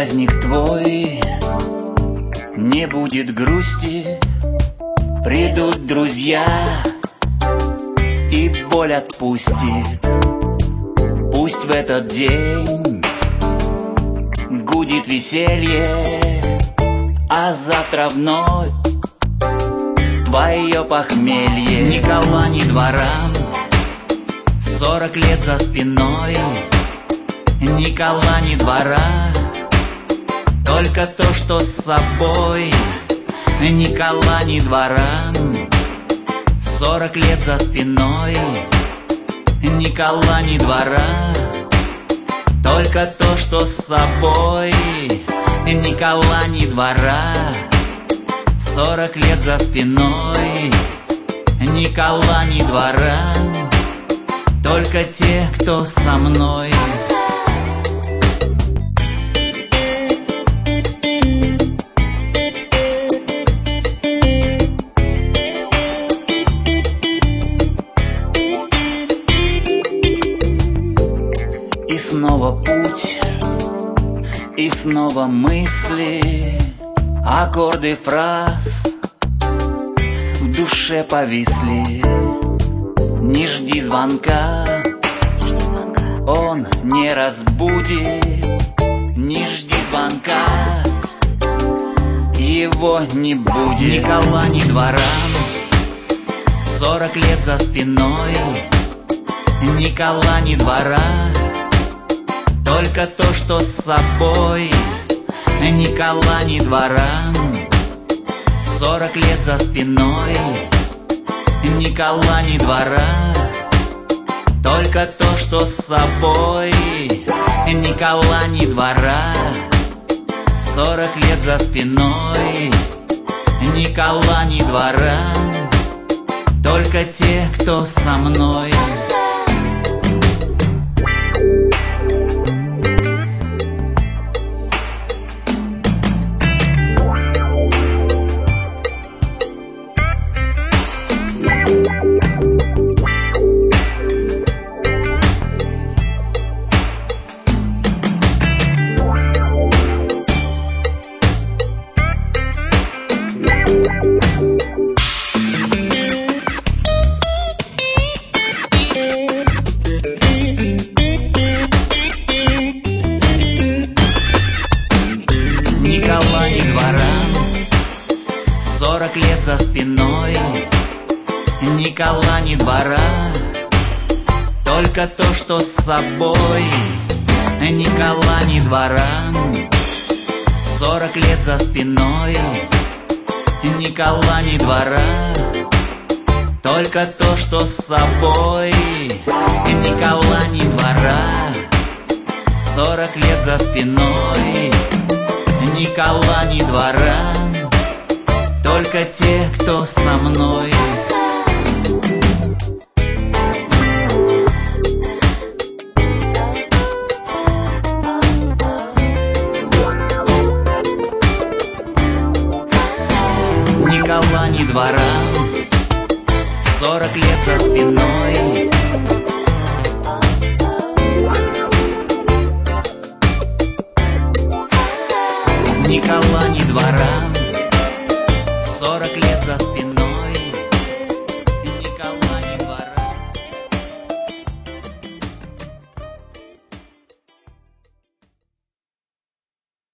праздник твой, не будет грусти, придут друзья и боль отпустит. Пусть в этот день гудит веселье, а завтра вновь твое похмелье. Ни кола, ни двора, 40 лет за спиной. Ни кола, ни двора, только то, что с собой. Ни кола, ни двора, 40 лет за спиной. Ни кола, ни двора, только то, что с собой. Ни кола, ни двора, 40 лет за спиной. Ни кола, ни двора, только те, кто со мной. И снова путь, и снова мысли, аккорды фраз в душе повисли. Не жди звонка, он не разбудит. Не жди звонка, его не будет. Ни кола, ни двора, 40 лет за спиной. Ни кола, ни двора, только то, что с собой. Ни кола, ни двора, 40 лет за спиной. Ни кола, ни двора, только то, что с собой. Ни кола, ни двора, 40 лет за спиной. Ни кола, ни двора, только те, кто со мной. Ни кола, ни двора, 40 лет за спиной. Ни кола, ни двора, только то, что с собой. Ни кола, ни двора, 40 лет за спиной. Ни кола, ни двора, только то, что с собой. Ни кола, ни двора, 40 лет за спиной. Ни кола, ни двора, только те, кто со мной. Ни кола, ни двора, 40 лет за спиной. Ни кола, ни двора, 40 лет за спиной.